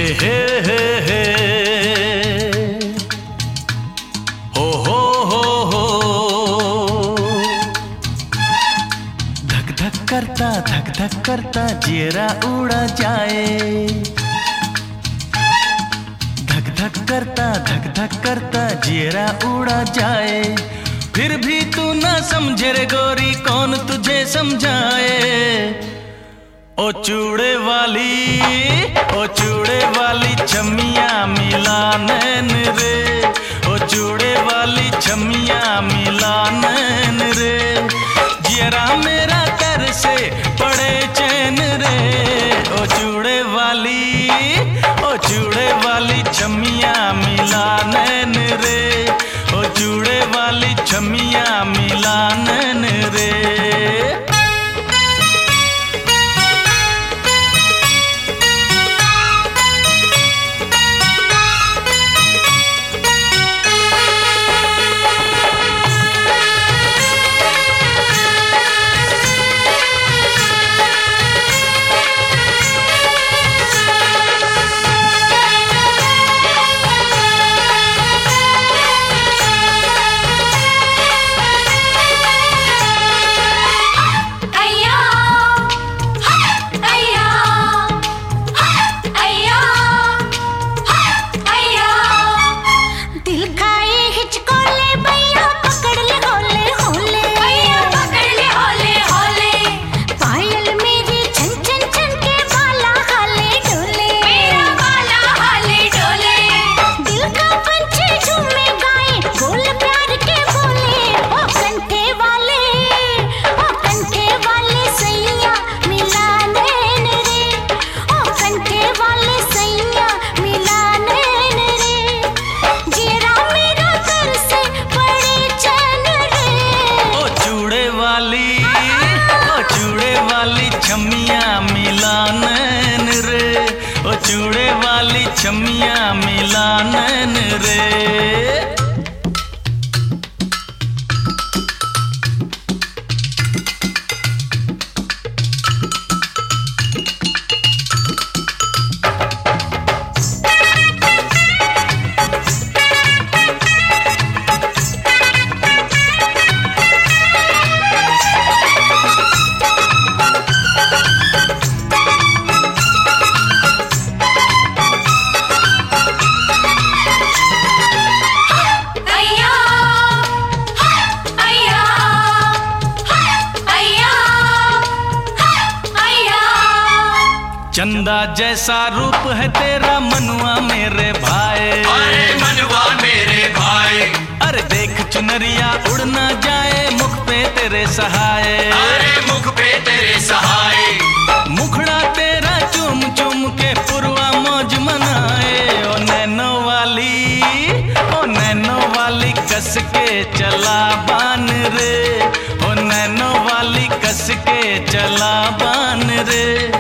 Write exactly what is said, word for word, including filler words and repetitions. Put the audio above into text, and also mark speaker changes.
Speaker 1: हे हे हे हो हो हो हो धक धक करता धक धक करता जियरा उड़ा जाए, धक धक करता धक धक करता जियरा उड़ा जाए। फिर भी तू ना समझे रे गोरी कौन तुझे समझाए। ओ चूड़े वाली ओ चूड़े वाली छमिया मिला नैन रे, ओ चूड़े वाली छमिया मिला नैन रे। जियरा मेरा कर से पड़े चैन रे, ओ चूड़े वाली ओ चूड़े वाली छमिया मिला नैन रे, ओ चूड़े वाली छमिया मिला नैन रे। छमिया मिला नैन रे, ओ चूड़े वाली छमिया मिला नैन रे। चंदा जैसा रूप है तेरा मनुआ मेरे भाई,
Speaker 2: अरे मनुआ मेरे भाई।
Speaker 1: अरे देख चुनरिया उड़ ना जाए मुख पे तेरे सहाय,
Speaker 2: अरे मुख पे तेरे सहाय।
Speaker 1: मुखड़ा तेरा चुम चुम के पुरवा मौज मनाए। ओ नैनो वाली ओ नैनो वाली कस के चला बान रे, ओ नैनो वाली कस के चला बान रे।